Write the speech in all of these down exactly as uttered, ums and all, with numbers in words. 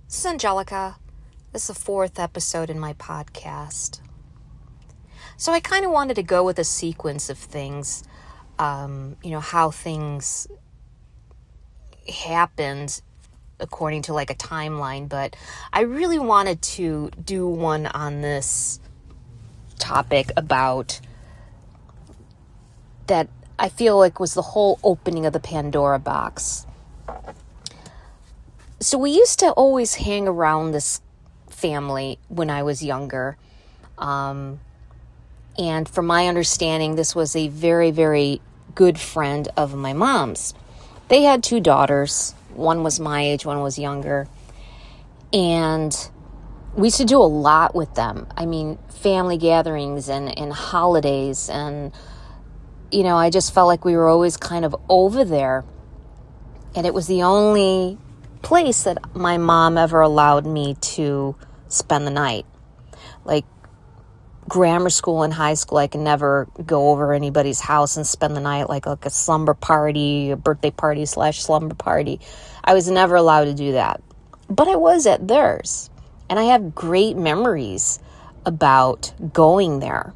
This is Angelica. This is the fourth episode in my podcast. So I kind of wanted to go with a sequence of things, um, you know, how things happened according to like a timeline, but I really wanted to do one on this topic about that I feel like was the whole opening of the Pandora box. So we used to always hang around this family when I was younger. Um, and from my understanding, this was a very, very good friend of my mom's. They had two daughters. One was my age, one was younger. And we used to do a lot with them. I mean, family gatherings and, and holidays. And, you know, I just felt like we were always kind of over there. And it was the only place that my mom ever allowed me to spend the night. Like grammar school and high school, I could never go over anybody's house and spend the night like, like a slumber party, a birthday party slash slumber party. I was never allowed to do that. But I was at theirs. And I have great memories about going there.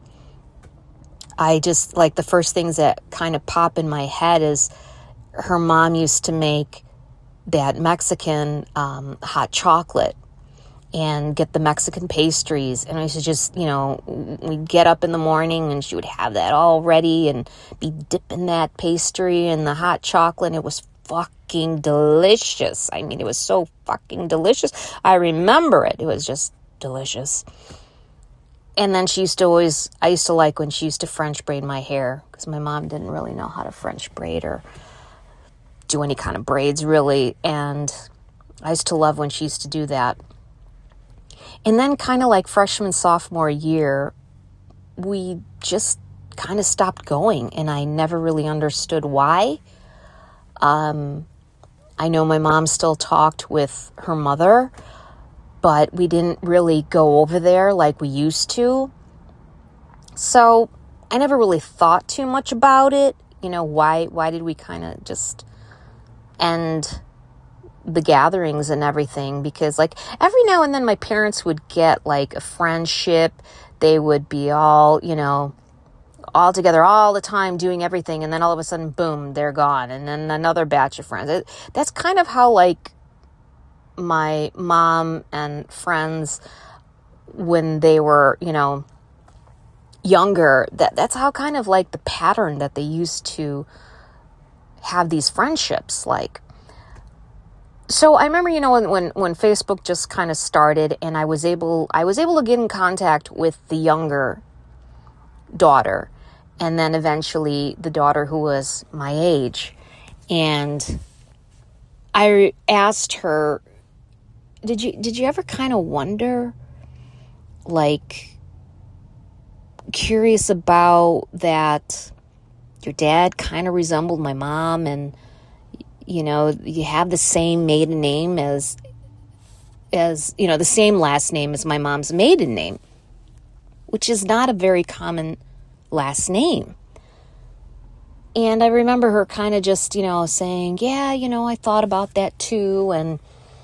I just, like, the first things that kind of pop in my head is her mom used to make that Mexican um, hot chocolate and get the Mexican pastries. And I used to just, you know, we'd get up in the morning and she would have that all ready and be dipping that pastry in the hot chocolate. And it was fucking delicious. I mean, it was so fucking delicious. I remember it. It was just delicious. And then she used to always, I used to like when she used to French braid my hair because my mom didn't really know how to French braid or do any kind of braids really, and I used to love when she used to do that. And then kind of like freshman, sophomore year, we just kind of stopped going, and I never really understood why. Um, I know my mom still talked with her mother, but we didn't really go over there like we used to. So I never really thought too much about it. You know, why, why did we kind of just end the gatherings and everything? Because like every now and then my parents would get like a friendship. They would be all, you know, all together all the time doing everything. And then all of a sudden, boom, they're gone. And then another batch of friends. It, that's kind of how like my mom and friends, when they were, you know, younger, that that's how kind of like the pattern that they used to have these friendships like. So I remember, you know, when, when, when Facebook just kind of started and I was able, I was able to get in contact with the younger daughter and then eventually the daughter who was my age. And I asked her, did you, did you ever kind of wonder, like, curious about that your dad kind of resembled my mom and, you know, you have the same maiden name as, as, you know, the same last name as my mom's maiden name, which is not a very common last name. And I remember her kind of just, you know, saying, yeah, you know, I thought about that too. And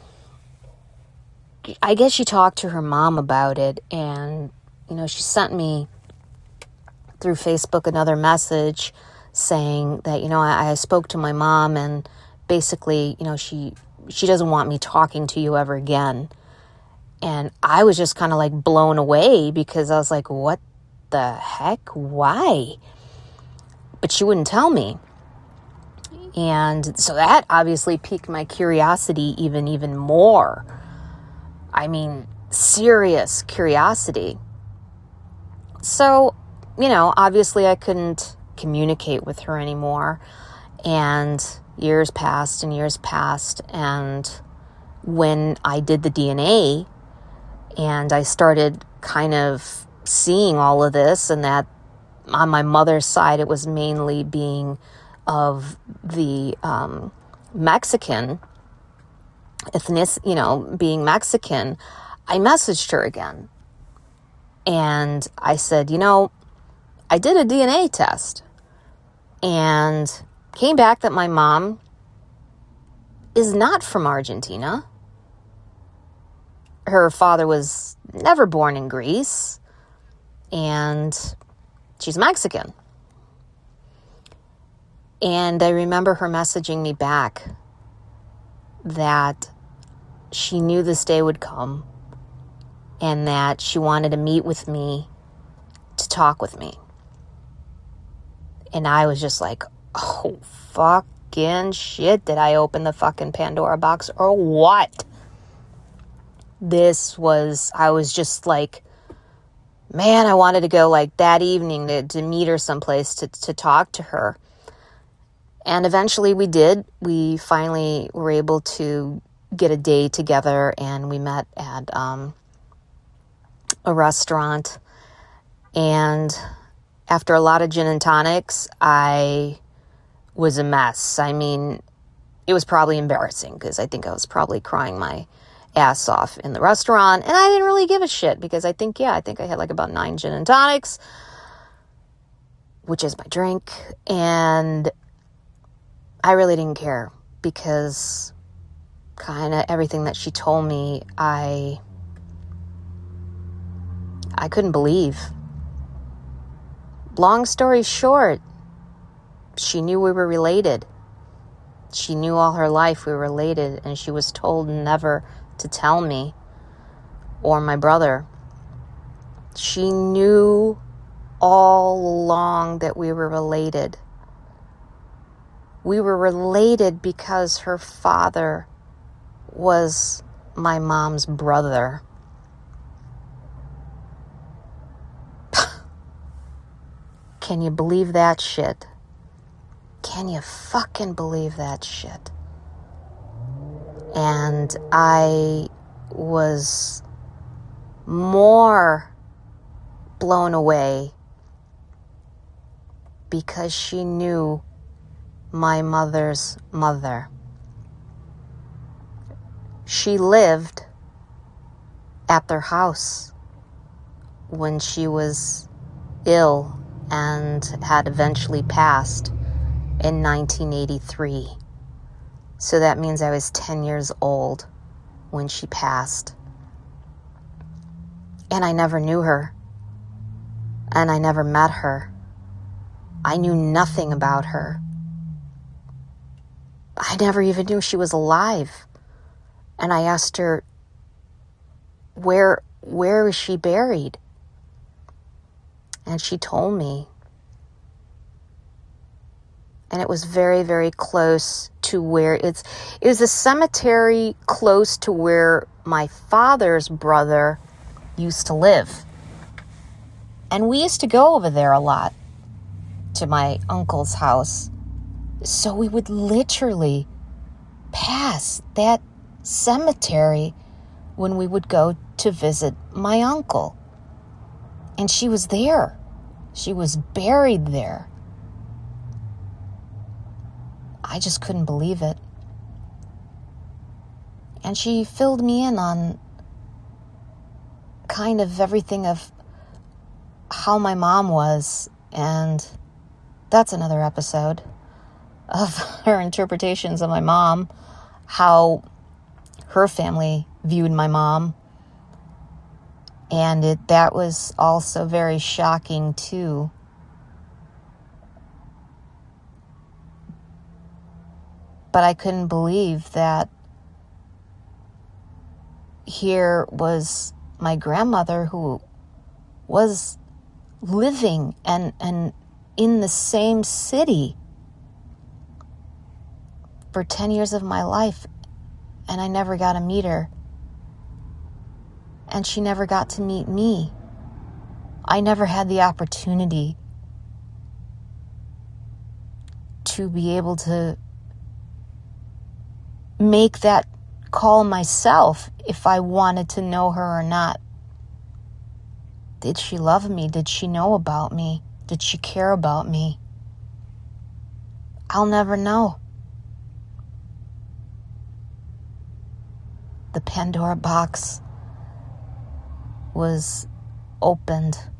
I guess she talked to her mom about it. And, you know, she sent me through Facebook another message saying that, you know, I, I spoke to my mom and basically, you know, she she doesn't want me talking to you ever again. And I was just kind of like blown away because I was like, what the heck? Why? But she wouldn't tell me. And so that obviously piqued my curiosity even, even more. I mean, serious curiosity. So, you know, obviously I couldn't communicate with her anymore. And years passed and years passed. And when I did the D N A and I started kind of seeing all of this, and that on my mother's side, it was mainly being of the um, Mexican ethnic, you know, being Mexican, I messaged her again. And I said, you know, I did a D N A test and came back that my mom is not from Argentina. her father was never born in Greece, and she's Mexican. And I remember her messaging me back that she knew this day would come and that she wanted to meet with me to talk with me. And I was just like, oh, fucking shit. Did I open the fucking Pandora box or what? This was, I was just like, man, I wanted to go like that evening to, to meet her someplace to, to talk to her. And eventually we did. We finally were able to get a day together, and we met at um, a restaurant. And after a lot of gin and tonics, I was a mess. I mean, it was probably embarrassing because I think I was probably crying my ass off in the restaurant, and I didn't really give a shit because I think, yeah, I think I had like about nine gin and tonics, which is my drink, and I really didn't care because kind of everything that she told me, I I couldn't believe. Long story short, she knew we were related. She knew all her life we were related, and she was told never to tell me or my brother. She knew all along that we were related. We were related because her father was my mom's brother. Can you believe that shit? Can you fucking believe that shit? And I was more blown away because she knew my mother's mother. She lived at their house when she was ill and had eventually passed in nineteen eighty-three. So that means I was ten years old when she passed. And I never knew her. And I never met her. I knew nothing about her. I never even knew she was alive. And I asked her, where, where is she buried? And she told me. And it was very, very close to where it's, it was a cemetery close to where my father's brother used to live. And we used to go over there a lot to my uncle's house. So we would literally pass that cemetery when we would go to visit my uncle. And she was there. She was buried there. I just couldn't believe it. And she filled me in on kind of everything of how my mom was. And that's another episode of her interpretations of my mom, how her family viewed my mom. And it that was also very shocking too. But I couldn't believe that here was my grandmother who was living and, and in the same city for ten years of my life, and I never got to meet her. And she never got to meet me. I never had the opportunity to be able to make that call myself if I wanted to know her or not. Did she love me? Did she know about me? Did she care about me? I'll never know. The Pandora box was opened